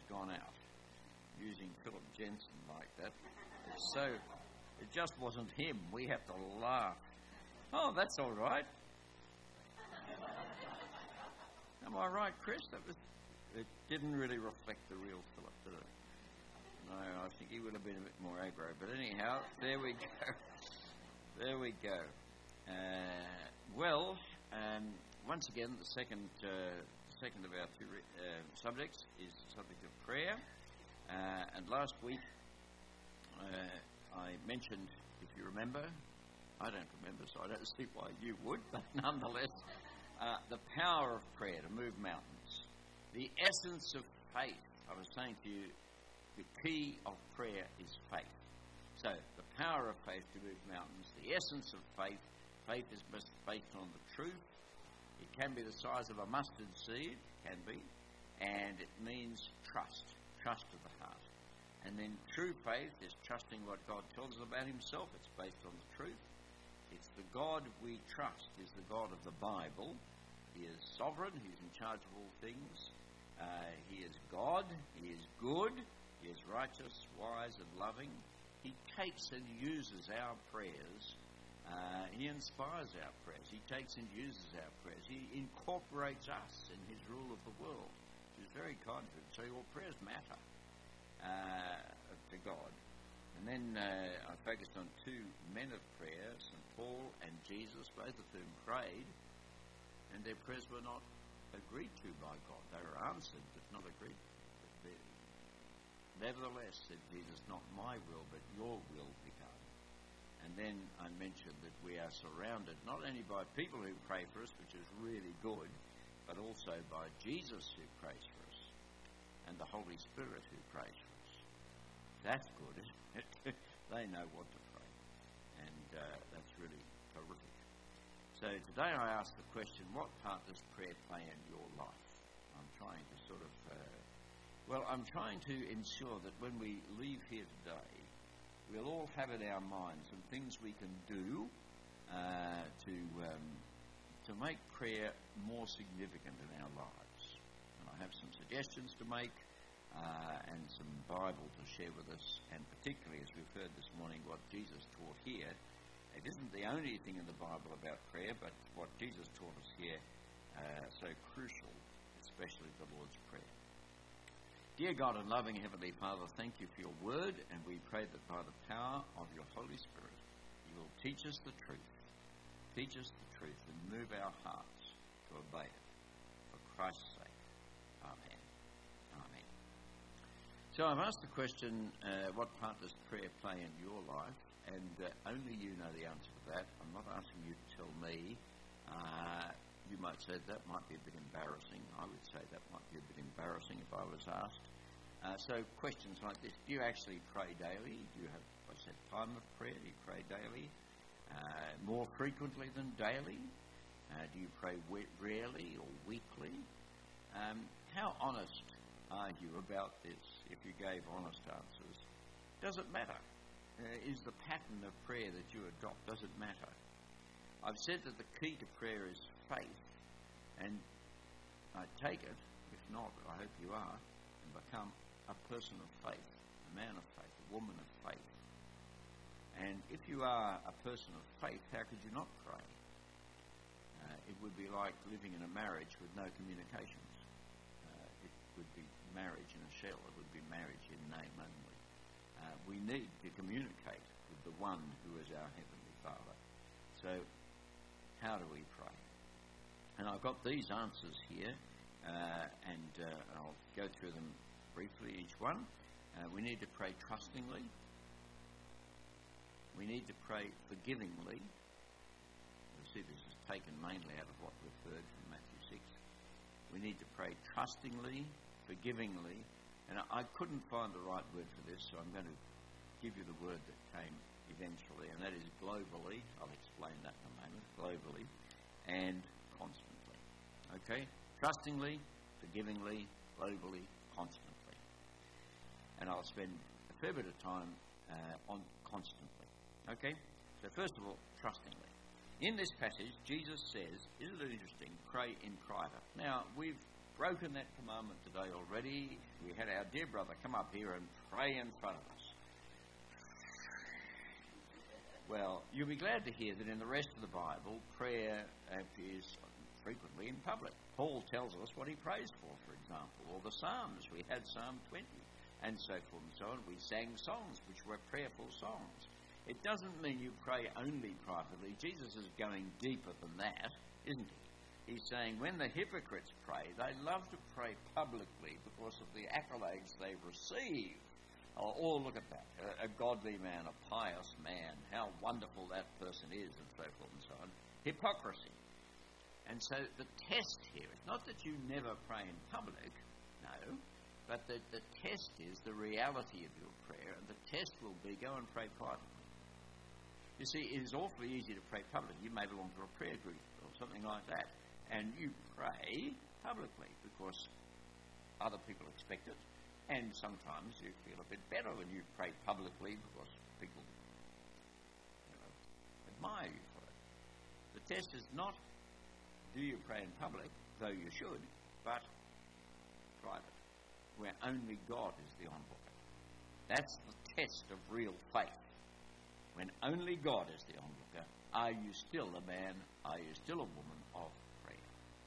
gone out. Using Philip Jensen like that. It just wasn't him. We have to laugh. Oh, that's all right. Am I right, Chris? It didn't really reflect the real Philip, did it? No, I think he would have been a bit more aggro. But anyhow, there we go. There we go. Once again, the second of our two subjects is the subject of prayer. And last week, I mentioned, if you remember, I don't remember, so I don't see why you would, but nonetheless, the power of prayer to move mountains. The essence of faith. I was saying to you, the key of prayer is faith. So, the power of faith to move mountains. The essence of faith. Faith is based on the truth. It can be the size of a mustard seed, can be, and it means trust of the heart. And then true faith is trusting what God tells us about himself. It's based on the truth. It's the God we trust is the God of the Bible. He is sovereign. He's in charge of all things. He is God. He is good. He is righteous, wise, and loving. He takes and uses our prayers. He inspires our prayers. He takes and uses our prayers. He incorporates us in his rule of the world, which is very kind of him. So your prayers matter to God. And then I focused on two men of prayer, St. Paul and Jesus, both of whom prayed, and their prayers were not agreed to by God. They were answered, but not agreed to. Nevertheless, said Jesus, not my will, but your will be done. And then I mentioned that we are surrounded not only by people who pray for us, which is really good, but also by Jesus who prays for us, and the Holy Spirit who prays for us. That's good, isn't it? They know what to pray, and that's really terrific. So today I ask the question, what part does prayer play in your life? I'm trying to I'm trying to ensure that when we leave here today, we'll all have in our minds some things we can do to make prayer more significant in our lives. And I have some suggestions to make and some Bible to share with us, and particularly as we've heard this morning what Jesus taught here. It isn't the only thing in the Bible about prayer, but what Jesus taught us here so crucial, especially the Lord's Prayer. Dear God and loving Heavenly Father, thank you for your word, and we pray that by the power of your Holy Spirit, you will teach us the truth. Teach us the truth and move our hearts to obey it. For Christ's sake. Amen. Amen. So I've asked the question, what part does prayer play in your life? And only you know the answer to that. I'm not asking you to tell me. You might say that might be a bit embarrassing. I would say that might be a bit embarrassing if I was asked. So questions like this: do you actually pray daily? Do you have a set time of prayer? Do you pray daily? More frequently than daily? Do you pray rarely or weekly? How honest are you about this? If you gave honest answers, does it matter? Is the pattern of prayer that you adopt, does it matter? I've said that the key to prayer is faith, and I take it, if not, I hope you are, and become a person of faith, a man of faith, a woman of faith. And if you are a person of faith, how could you not pray? It would be like living in a marriage with no communications. It would be marriage in a shell. It would be marriage in name only. We need to communicate with the one who is our Heavenly Father. So, how do we pray? And I've got these answers here, and I'll go through them briefly, each one. We need to pray trustingly. We need to pray forgivingly. You'll see this is taken mainly out of what we've heard from Matthew 6. We need to pray trustingly, forgivingly, and I couldn't find the right word for this, so I'm going to give you the word that came eventually, and that is globally. I'll explain that in a moment. Globally and constantly. Okay? Trustingly, forgivingly, globally, constantly. And I'll spend a fair bit of time on constantly. Okay? So first of all, trustingly. In this passage, Jesus says, isn't it interesting, pray in private. Now, we've broken that commandment today already. We had our dear brother come up here and pray in front of us. Well, you'll be glad to hear that in the rest of the Bible, prayer appears frequently in public. Paul tells us what he prays for example, or the Psalms. We had Psalm 20, and so forth and so on. We sang songs which were prayerful songs. It doesn't mean you pray only privately. Jesus is going deeper than that, isn't he? He's saying when the hypocrites pray, they love to pray publicly because of the accolades they receive. Oh, look at that, a godly man, a pious man, how wonderful that person is, and so forth and so on. Hypocrisy. And so the test here is not that you never pray in public, no, but the test is the reality of your prayer, and the test will be go and pray privately. You see, it is awfully easy to pray publicly. You may belong to a prayer group or something like that, and you pray publicly because other people expect it. And sometimes you feel a bit better when you pray publicly because people admire you for it. The test is not do you pray in public, though you should, but private, where only God is the onlooker. That's the test of real faith. When only God is the onlooker, are you still a man, are you still a woman of prayer?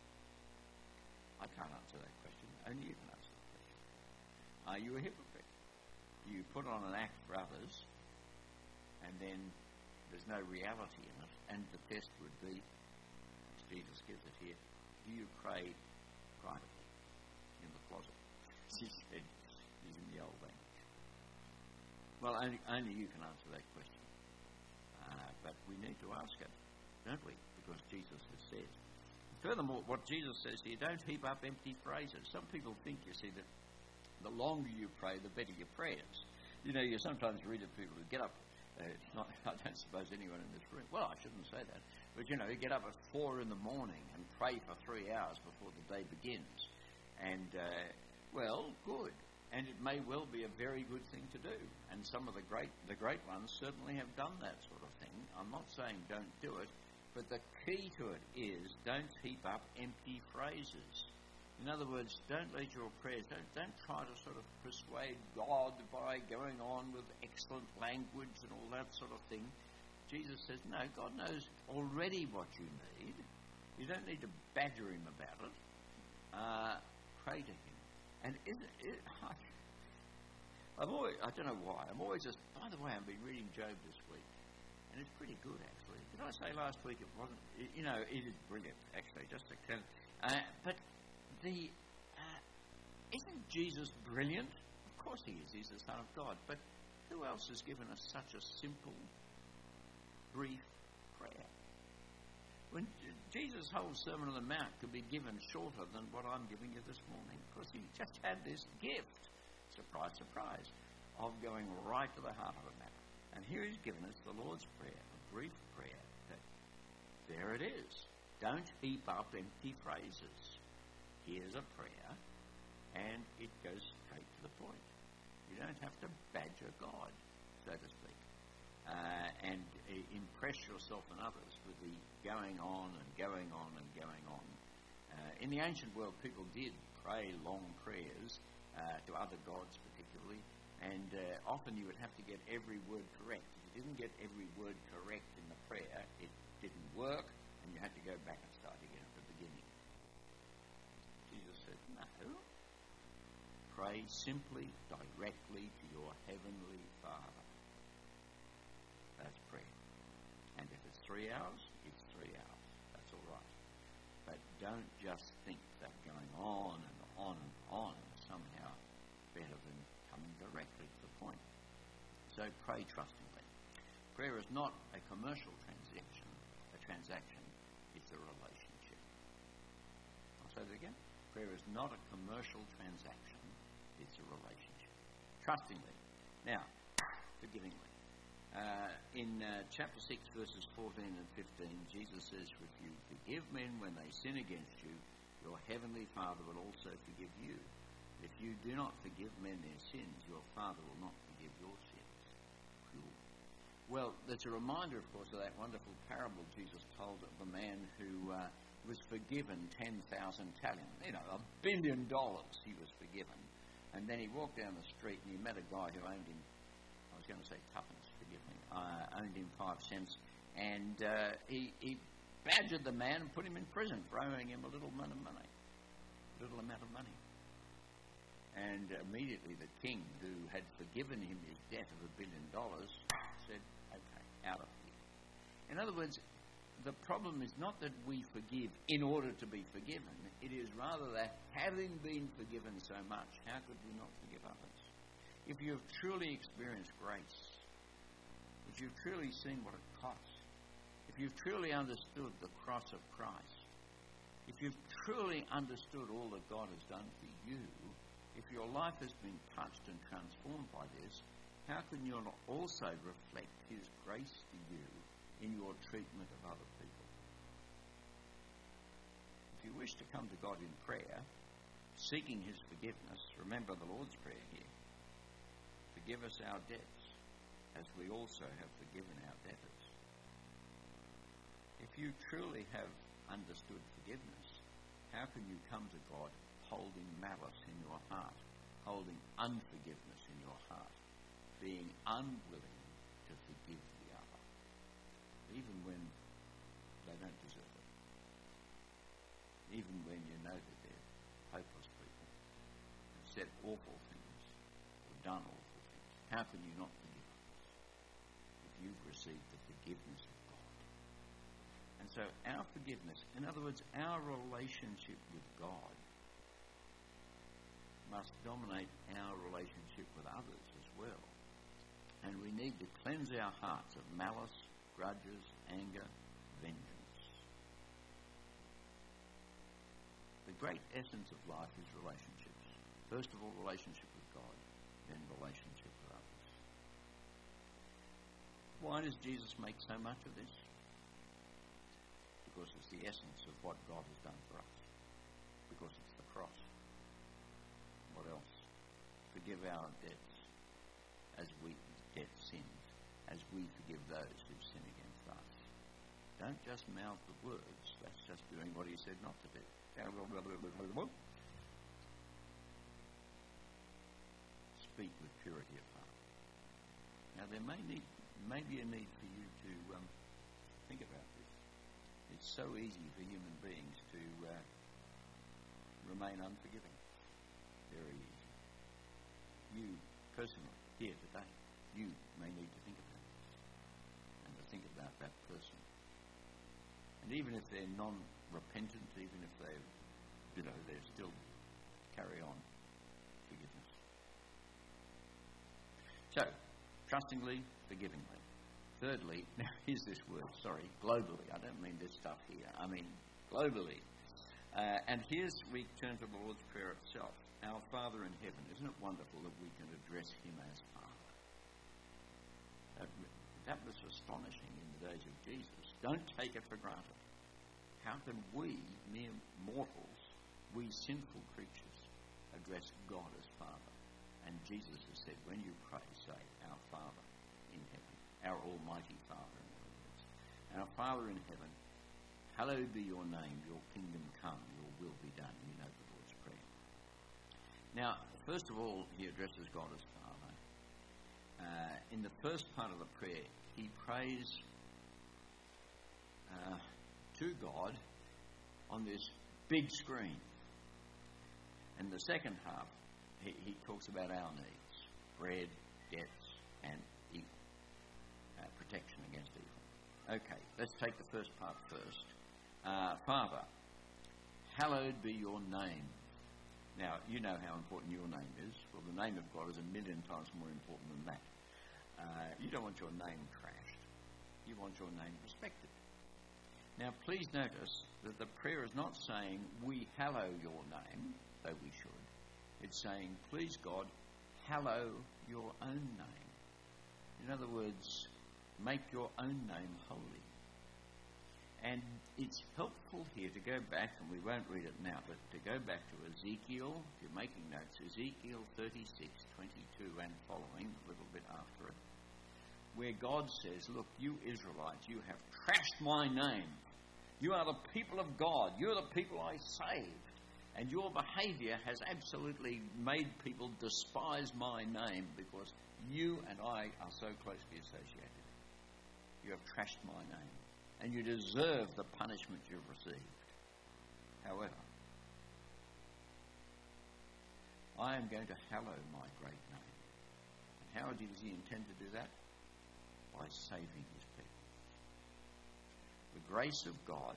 I can't answer that question. Only you can answer. Are you a hypocrite? You put on an act for others, and then there's no reality in it, and the test would be, as Jesus gives it here, do you pray privately in the closet? She said, using the old language. Well, only you can answer that question. But we need to ask it, don't we? Because Jesus has said. Furthermore, what Jesus says here, don't heap up empty phrases. Some people think, you see, that the longer you pray, the better your prayers. You know, you sometimes read of people who get up, I don't suppose anyone in this room, well, I shouldn't say that, but you know, you get up at 4 in the morning and pray for 3 hours before the day begins. And, well, good. And it may well be a very good thing to do. And some of the great ones certainly have done that sort of thing. I'm not saying don't do it, but the key to it is don't heap up empty phrases. In other words, don't let your prayers, don't try to sort of persuade God by going on with excellent language and all that sort of thing. Jesus says, no, God knows already what you need. You don't need to badger him about it. Pray to him. And isn't it, I don't know why, I'm always just, by the way, I've been reading Job this week, and it's pretty good, actually. Did I say last week it wasn't, it is brilliant, actually, just to kind of, but isn't Jesus brilliant? Of course he is. He's the Son of God. But who else has given us such a simple, brief prayer? When Jesus' whole Sermon on the Mount could be given shorter than what I'm giving you this morning, because he just had this gift, surprise, surprise, of going right to the heart of the matter. And here he's given us the Lord's Prayer, a brief prayer. There it is. Don't heap up empty phrases. Here's a prayer, and it goes straight to the point. You don't have to badger God, so to speak, and impress yourself and others with the going on and going on and going on. In the ancient world, people did pray long prayers to other gods particularly, and often you would have to get every word correct. If you didn't get every word correct in the prayer, it didn't work, and you had to go back and start again at the beginning. Jesus said, no. Pray simply, directly to your heavenly Father. That's prayer. And if it's 3 hours, it's 3 hours. That's all right. But don't just think that going on and on and on is somehow better than coming directly to the point. So pray trustingly. Prayer is not a commercial transaction. It's a relationship. I'll say that again. Prayer is not a commercial transaction. It's a relationship. Trustingly. Now, forgivingly. In chapter 6, verses 14 and 15, Jesus says, if you forgive men when they sin against you, your heavenly Father will also forgive you. If you do not forgive men their sins, your Father will not forgive your sins. Cool. Well, there's a reminder, of course, of that wonderful parable Jesus told of the man who was forgiven 10,000 talents. $1 billion he was forgiven. And then he walked down the street and he met a guy who owned him, I was going to say tuppence, forgive me, owned him 5 cents. And he badgered the man and put him in prison for owing him a little amount of money. And immediately the king, who had forgiven him his debt of $1 billion, said, okay, out of here. In other words, the problem is not that we forgive in order to be forgiven. It is rather that having been forgiven so much, how could we not forgive others? If you have truly experienced grace, if you've truly seen what it costs, if you've truly understood the cross of Christ, if you've truly understood all that God has done for you, if your life has been touched and transformed by this, how can you not also reflect His grace to you in your treatment of other people? If you wish to come to God in prayer, seeking His forgiveness, remember the Lord's Prayer here. Forgive us our debts, as we also have forgiven our debtors. If you truly have understood forgiveness, how can you come to God holding malice in your heart, holding unforgiveness in your heart, being unwilling to forgive the other, even when they don't deserve it, even when you know that they're hopeless people, who've said awful things or done awful things? How can you not forgive others if you've received the forgiveness of God? And so our forgiveness, in other words, our relationship with God, must dominate our relationship with others as well. And we need to cleanse our hearts of malice, grudges, anger, vengeance. The great essence of life is relationships. First of all, relationship with God, then relationship with others. Why does Jesus make so much of this? Because it's the essence of what God has done for us. Because it's the cross. What else? Forgive our debts as sins, as we forgive those who sin against us. Don't just mouth the words. That's just doing what He said not to do. Speak with purity of heart. Now there may be a need for you to think about this. It's so easy for human beings to remain unforgiving. Very easy. You personally, here today, you may need to think about this and to think about that person. And even if they're non-repentant, even if they're still carry on forgiveness. So, trustingly, forgivingly. Thirdly, now here's this word, globally. I don't mean this stuff here. I mean globally. And here's, we turn to the Lord's Prayer itself. Our Father in heaven. Isn't it wonderful that we can address Him as Father? That was astonishing in the days of Jesus. Don't take it for granted. How can we, mere mortals, we sinful creatures, address God as Father? And Jesus has said, when you pray, say, our Father in heaven, our Almighty Father, in other words. Our Father in heaven, hallowed be your name, your kingdom come, your will be done. You know the Lord's Prayer. Now, first of all, he addresses God as Father. In the first part of the prayer, he prays to God on this big screen. And the second half, he talks about our needs: bread, debts, and evil, protection against evil. Okay, let's take the first part first. Father, hallowed be your name. Now, you know how important your name is. Well, the name of God is 1,000,000 times more important than that. You don't want your name trashed. You want your name respected. Now, please notice that the prayer is not saying, we hallow your name, though we should. It's saying, please God, hallow your own name. In other words, make your own name holy. And it's helpful here to go back, and we won't read it now, but to go back to Ezekiel, if you're making notes, Ezekiel 36:22 and following, a little bit after it, where God says, look, you Israelites, you have trashed my name. You are the people of God. You're the people I saved. And your behaviour has absolutely made people despise my name because you and I are so closely associated. You have trashed my name. And you deserve the punishment you've received. However, I am going to hallow my great name. And how does he intend to do that? By saving his people. The grace of God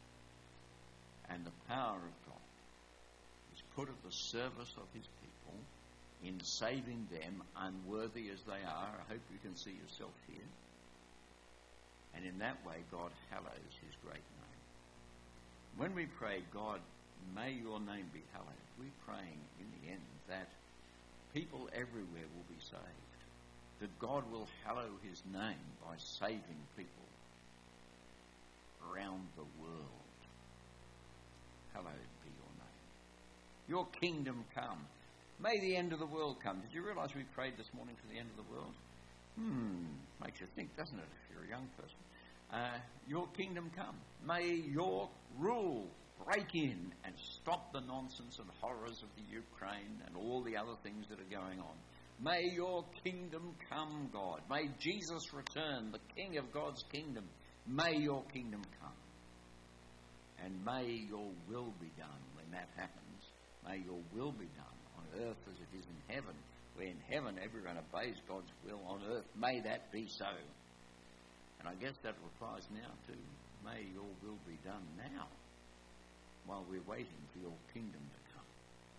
and the power of God is put at the service of his people in saving them, unworthy as they are. I hope you can see yourself here. And in that way, God hallows his great name. When we pray, God, may your name be hallowed, we're praying in the end that people everywhere will be saved. That God will hallow his name by saving people around the world. Hallowed be your name. Your kingdom come. May the end of the world come. Did you realise we prayed this morning for the end of the world? Makes you think, doesn't it, if you're a young person? Your kingdom come. May your rule break in and stop the nonsense and horrors of the Ukraine and all the other things that are going on. May your kingdom come, God. May Jesus return, the King of God's kingdom. May your kingdom come. And may your will be done when that happens. May your will be done on earth as it is in heaven. Where in heaven everyone obeys God's will, on earth may that be so. And I guess that applies now too. May your will be done now, while we're waiting for your kingdom to come.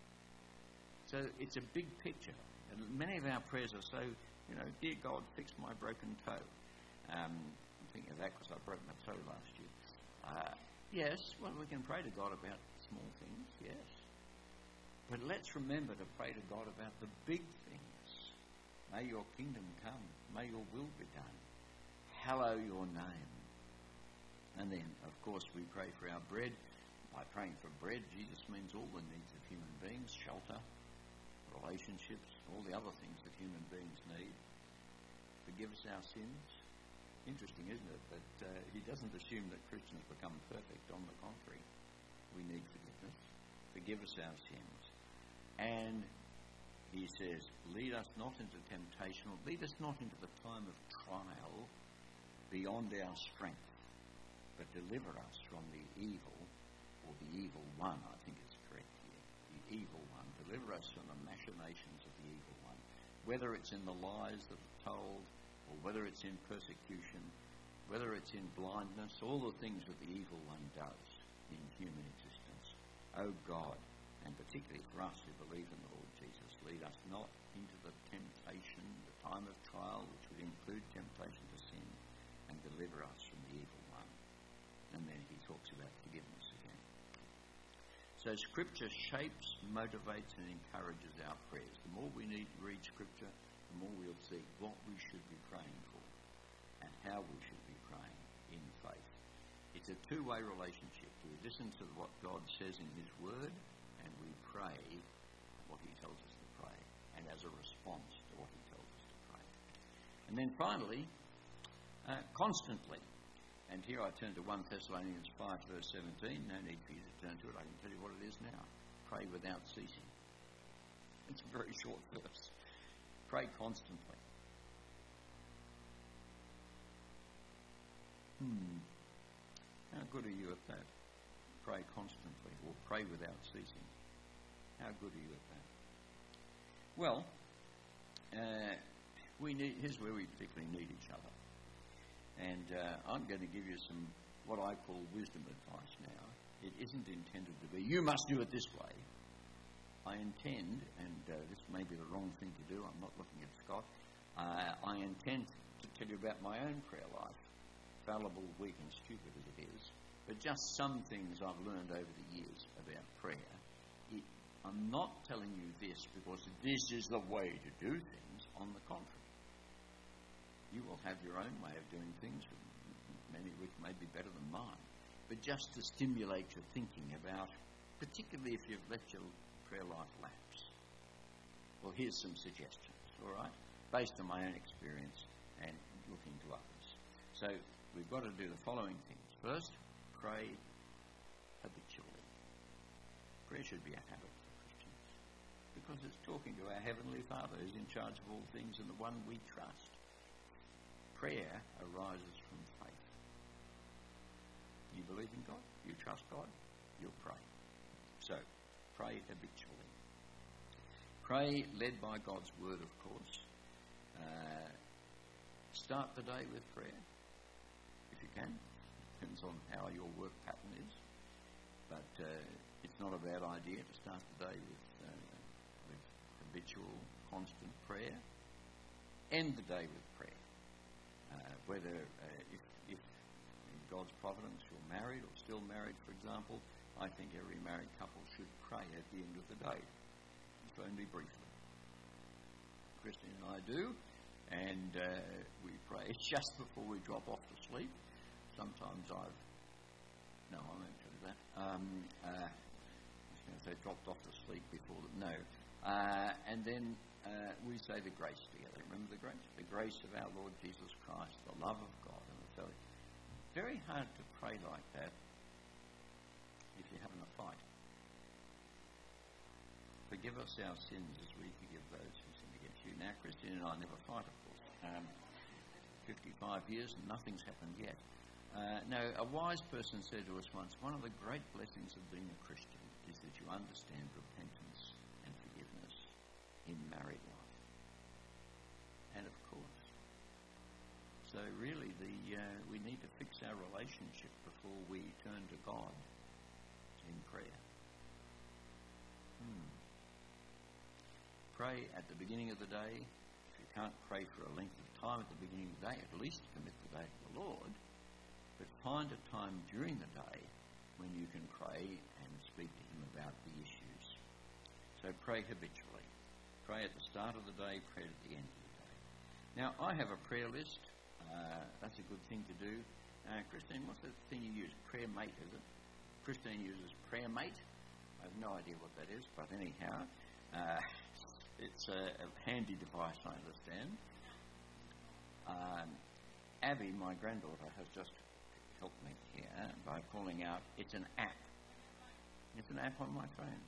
So it's a big picture. And many of our prayers are so, dear God, fix my broken toe. I'm thinking of that because I broke my toe last year. Yes, well, we can pray to God about small things, yes. But let's remember to pray to God about the big things. May your kingdom come. May your will be done. Hallow your name. And then, of course, we pray for our bread. By praying for bread, Jesus means all the needs of human beings, shelter, relationships, all the other things that human beings need. Forgive us our sins. Interesting, isn't it, that he doesn't assume that Christians become perfect. On the contrary, we need forgiveness. Forgive us our sins. And he says, lead us not into temptation, or lead us not into the time of trial beyond our strength, but deliver us from the evil, or the evil one, I think it's correct here, the evil one. Deliver us from the machinations of the evil one, whether it's in the lies that are told, or whether it's in persecution, whether it's in blindness, all the things that the evil one does in human existence. Oh God, and particularly for us who believe in the Lord Jesus, lead us not into the temptation, the time of trial, which would include temptation to sin, and deliver us from the evil one. And then he talks about forgiveness again. So Scripture shapes, motivates and encourages our prayers. The more we read Scripture, the more we'll see what we should be praying for and how we should be praying in faith. It's a two-way relationship. We listen to what God says in his word and we pray what he tells us to pray, and as a response to what he tells us to pray. And then finally, constantly. And here I turn to 1 Thessalonians 5 verse 17. No need for you to turn to it. I can tell you what it is now. Pray without ceasing. It's a very short verse. Pray constantly. How good are you at that? Pray constantly, or pray without ceasing. How good are you at that? Well, here's where we particularly need each other. And I'm going to give you some, what I call wisdom advice now. It isn't intended to be, you must do it this way. I intend, and this may be the wrong thing to do, I'm not looking at Scott, I intend to tell you about my own prayer life, fallible, weak and stupid as it is, but just some things I've learned over the years about prayer. I'm not telling you this because this is the way to do things. On the contrary, you will have your own way of doing things, many of which may be better than mine, but just to stimulate your thinking about, particularly if you've let your prayer life lapse. Well, here's some suggestions, all right, based on my own experience and looking to others. So we've got to do the following things. First, pray habitually. Prayer should be a habit for Christians because it's talking to our Heavenly Father who's in charge of all things and the one we trust. Prayer arises from faith. You believe in God, you trust God, you'll pray. So, pray habitually. Pray led by God's word, of course. Start the day with prayer, if you can. Depends on how your work pattern is. But it's not a bad idea to start the day with habitual, constant prayer. End the day with prayer. Whether if in God's providence you're married or still married, for example, I think every married couple should pray at the end of the day, if only briefly. Christine and I do, and we pray just before we drop off to sleep. Sometimes I won't tell you that. I was going to say dropped off to sleep before no. And then we say the grace together. Remember the grace? The grace of our Lord Jesus Christ, the love of God, and the fellowship. Very hard to pray like that if you're having a fight. Forgive us our sins as we forgive those who sin against you. Now, Christine and I never fight, of course. 55 years and nothing's happened yet. No, a wise person said to us once, one of the great blessings of being a Christian is that you understand repentance and forgiveness in married life. And of course. So really, we need to fix our relationship before we turn to God in prayer. Pray at the beginning of the day. If you can't pray for a length of time at the beginning of the day, at least commit the day to the Lord. But find a time during the day when you can pray and speak to Him about the issues. So pray habitually. Pray at the start of the day, pray at the end of the day. Now, I have a prayer list. That's a good thing to do. Christine, what's the thing you use? Prayer Mate, is it? Christine uses Prayer Mate. I have no idea what that is, but anyhow, it's a handy device, I understand. Abby, my granddaughter, has just helped me here by calling out, it's an app. It's an app on my phone.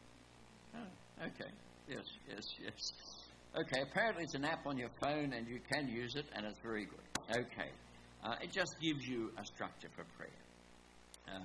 Oh, okay. Yes. Okay, apparently it's an app on your phone and you can use it and it's very good. Okay. It just gives you a structure for prayer.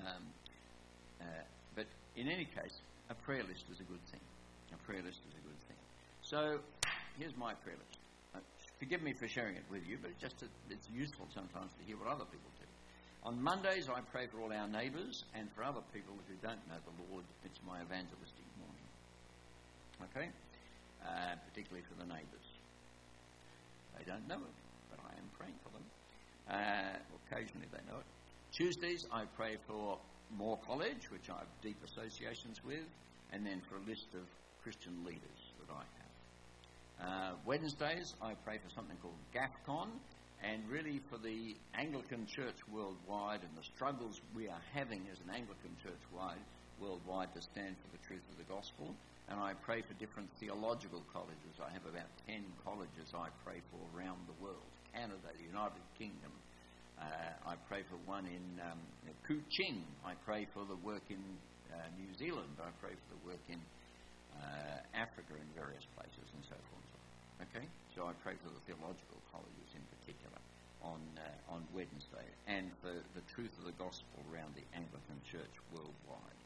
But in any case, a prayer list is a good thing. A prayer list is a good thing. So, here's my prayer list. Forgive me for sharing it with you, but it's useful sometimes to hear what other people do. On Mondays, I pray for all our neighbours, and for other people who don't know the Lord, it's my evangelistic morning. Okay? Particularly for the neighbours. They don't know it, but I am praying for them. Occasionally they know it. Tuesdays, I pray for Moore College, which I have deep associations with, and then for a list of Christian leaders that I have. Wednesdays, I pray for something called GAFCON, and really for the Anglican Church worldwide and the struggles we are having as an Anglican Church worldwide to stand for the truth of the gospel. And I pray for different theological colleges. I have about 10 colleges I pray for around the world. Canada, the United Kingdom. I pray for one in Kuching. I pray for the work in New Zealand. I pray for the work in Africa in various places and so forth. Okay? So I pray for the theological colleges in particular on Wednesday, and for the truth of the gospel around the Anglican Church worldwide.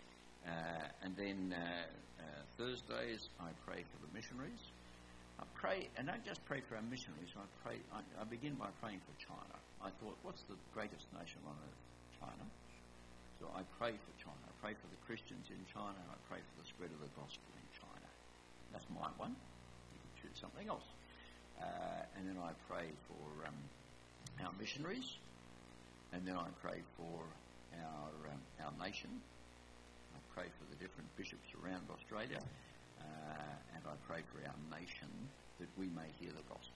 And then Thursdays, I pray for the missionaries. I pray, and I don't just pray for our missionaries. I begin by praying for China. I thought, what's the greatest nation on earth? China. So I pray for China. I pray for the Christians in China. I pray for the spread of the gospel in China. That's my one. You can choose something else. And then I pray for our missionaries. And then I pray for our nation. I pray for the different bishops around Australia, and I pray for our nation that we may hear the gospel.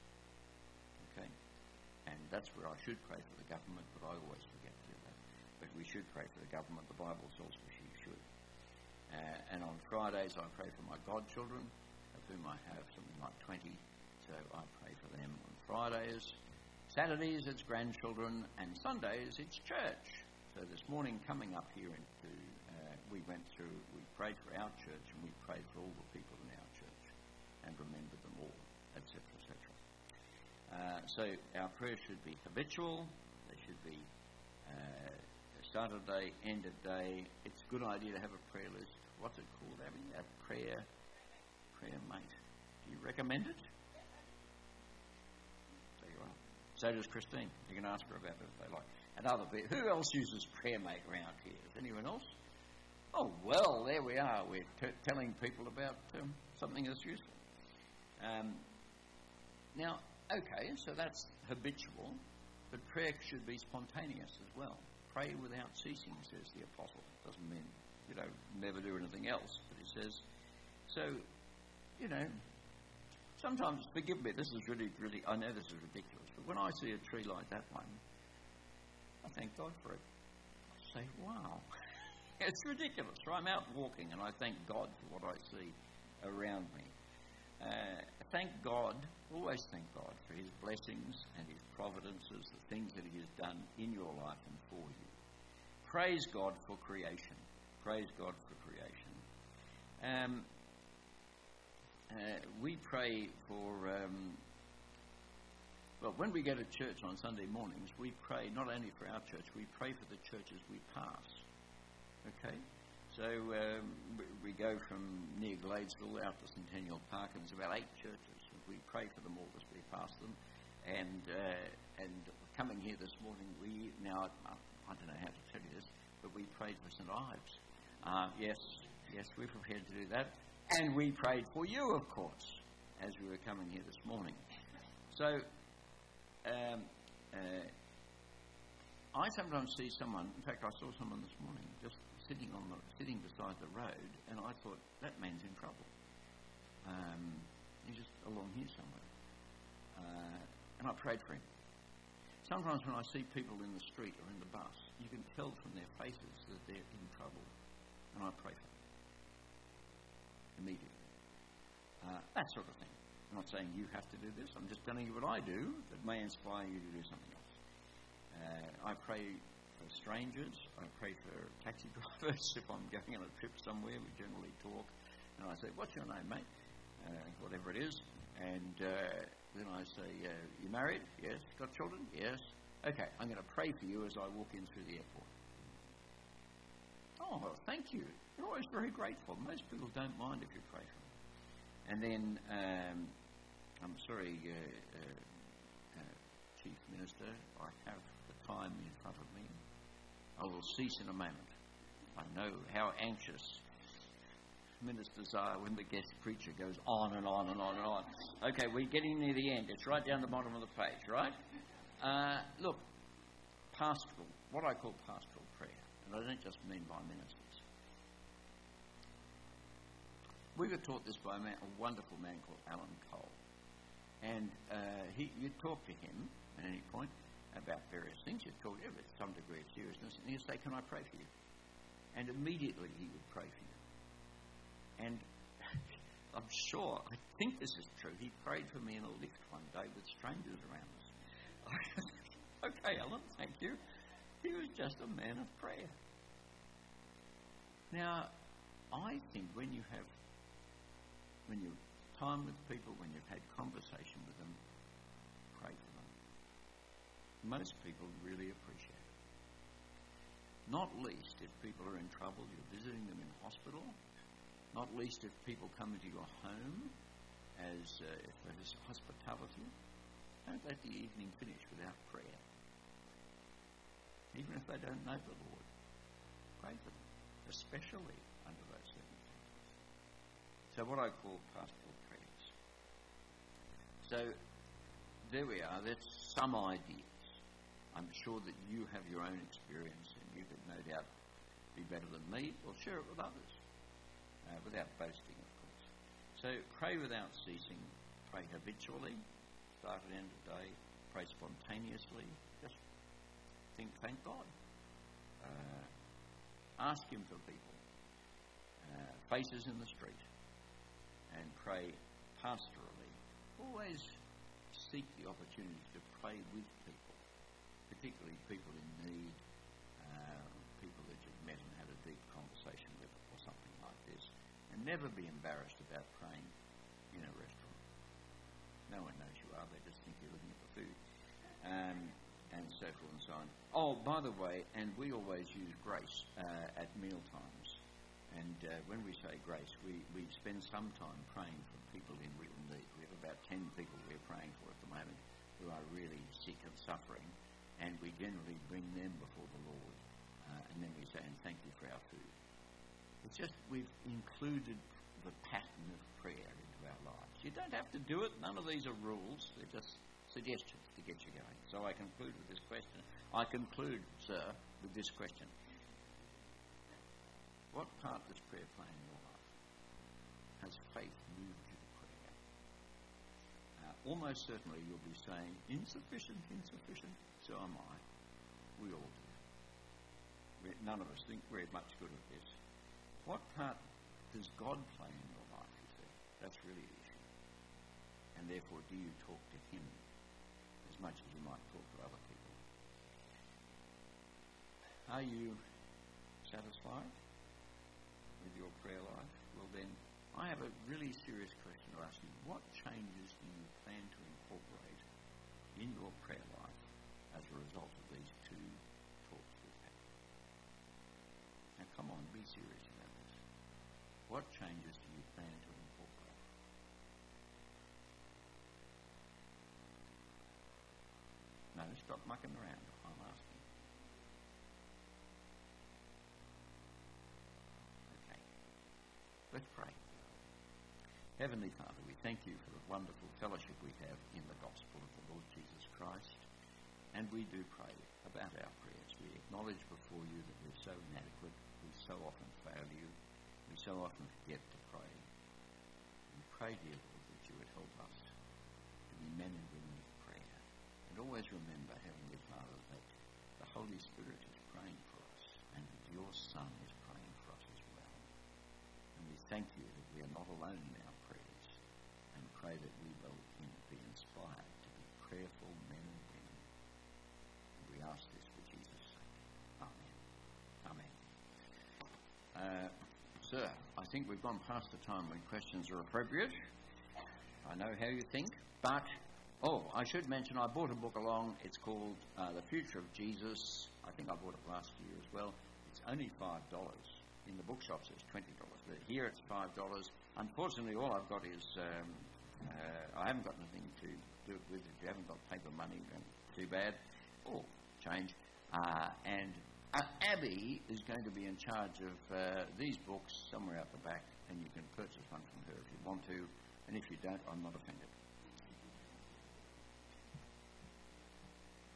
Okay? And that's where I should pray for the government, but I always forget to do that. But we should pray for the government. The Bible tells us we should. And on Fridays, I pray for my godchildren, of whom I have something like 20, so I pray for them on Fridays. Saturdays, it's grandchildren, and Sundays, it's church. So So this morning, coming up here we prayed for our church, and we prayed for all the people in our church and remembered them all, etc., etc. So our prayers should be habitual. They should be start of day, end of day. It's a good idea to have a prayer list. What's it called, Abby? A prayer mate. Do you recommend it? There you are. So does Christine. You can ask her about it if they like. And other people. Who else uses prayer mate around here? Is anyone else? Oh, well, there we are. We're telling people about something that's useful. Now, okay, so that's habitual, but prayer should be spontaneous as well. Pray without ceasing, says the apostle. Doesn't mean, never do anything else, but he says, so, sometimes, forgive me, this is really, I know this is ridiculous, but when I see a tree like that one, I thank God for it. I say, wow. It's ridiculous. So I'm out walking and I thank God for what I see around me. Thank God, always thank God for his blessings and his providences, the things that he has done in your life and for you. Praise God for creation. Praise God for creation. We pray for... when we go to church on Sunday mornings, we pray not only for our church, we pray for the churches we pass. Okay? So we go from near Gladesville out to Centennial Park, and there's about 8 churches. We pray for them all as we pass them. And coming here this morning, I don't know how to tell you this, but we prayed for St. Ives. Yes, we're prepared to do that. And we prayed for you, of course, as we were coming here this morning. So... I sometimes see someone, in fact I saw someone this morning just sitting beside the road, and I thought, that man's in trouble. He's just along here somewhere. And I prayed for him. Sometimes when I see people in the street or in the bus, you can tell from their faces that they're in trouble, and I pray for them. Immediately. That sort of thing. I'm not saying you have to do this. I'm just telling you what I do that may inspire you to do something else. I pray for strangers. I pray for taxi drivers. If I'm going on a trip somewhere, we generally talk. And I say, what's your name, mate? Whatever it is. And then I say, you married? Yes. Got children? Yes. Okay, I'm going to pray for you as I walk in through the airport. Oh, thank you. You're always very grateful. Most people don't mind if you pray for them. And then, I'm sorry, Chief Minister, I have the time in front of me. I will cease in a moment. I know how anxious ministers are when the guest preacher goes on and on and on and on. Okay, we're getting near the end. It's right down the bottom of the page, right? Look, pastoral, what I call pastoral prayer, and I don't just mean by ministers. We were taught this by a wonderful man called Alan Cole. And you'd talk to him at any point about various things. You'd talk to him with some degree of seriousness, and he'd say, can I pray for you? And immediately he would pray for you. And I'm sure, I think this is true, he prayed for me in a lift one day with strangers around us. Okay, Alan, thank you. He was just a man of prayer. Now, I think when you're time with people, when you've had conversation with them, pray for them. Most people really appreciate it. Not least if people are in trouble, you're visiting them in hospital. Not least if people come into your home if there's hospitality. Don't let the evening finish without prayer. Even if they don't know the Lord, pray for them, especially under those circumstances. So what I call pastoral prayers. So there we are. That's some ideas. I'm sure that you have your own experience, and you could no doubt be better than me, or share it with others, without boasting, of course. So pray without ceasing, pray habitually, start and end of day, pray spontaneously, just thank God. Ask him for people, faces in the street, and pray pastorally. Always seek the opportunity to pray with people, particularly people in need, people that you've met and had a deep conversation with or something like this. And never be embarrassed about praying in a restaurant. No one knows you are, they just think you're looking at the food. And so forth and so on. Oh, by the way, and we always use grace at meal times. And when we say grace, we spend some time praying for people in real need. We have about 10 people we're praying for at the moment who are really sick and suffering, and we generally bring them before the Lord. And then we say, and thank you for our food. It's just we've included the pattern of prayer into our lives. You don't have to do it. None of these are rules. They're just suggestions to get you going. So I conclude with this question. I conclude, sir, with this question. What part does prayer play in your life? Has faith moved you to prayer? Almost certainly you'll be saying, insufficient. So am I. We all do. None of us think we're much good at this. What part does God play in your life, you see? That's really the issue. And therefore, do you talk to him as much as you might talk to other people? Are you satisfied with your prayer life? Well then, I have a really serious question to ask you. What changes do you plan to incorporate in your prayer life as a result of these two talks we've had? Now come on, be serious about this. What changes do you plan to incorporate? No, stop mucking around. I'm asking. Okay. Let's pray. Heavenly Father, we thank you for the wonderful fellowship we have in the gospel of the Lord Jesus Christ. And we do pray about our prayers. We acknowledge before you that we're so inadequate. We so often fail you. We so often forget to pray. We pray, dear Lord, that you would help us to be men and women of prayer. And always remember, Heavenly Father, that the Holy Spirit is praying for us and that your Son is praying for us as well. And we thank you that we are not alone in our prayers, and pray that we will be inspired to be prayerful men and women. And we ask this for Jesus' sake. Amen. Amen. Sir, I think we've gone past the time when questions are appropriate. I know how you think, but I should mention I bought a book along. It's called The Future of Jesus. I think I bought it last year as well. It's only $5. In the bookshops it's $20. But here it's $5. Unfortunately, all I've got is I haven't got anything to do it with. If you haven't got paper money, then too bad. Or change. And Abby is going to be in charge of these books somewhere out the back, and you can purchase one from her if you want to. And if you don't, I'm not offended.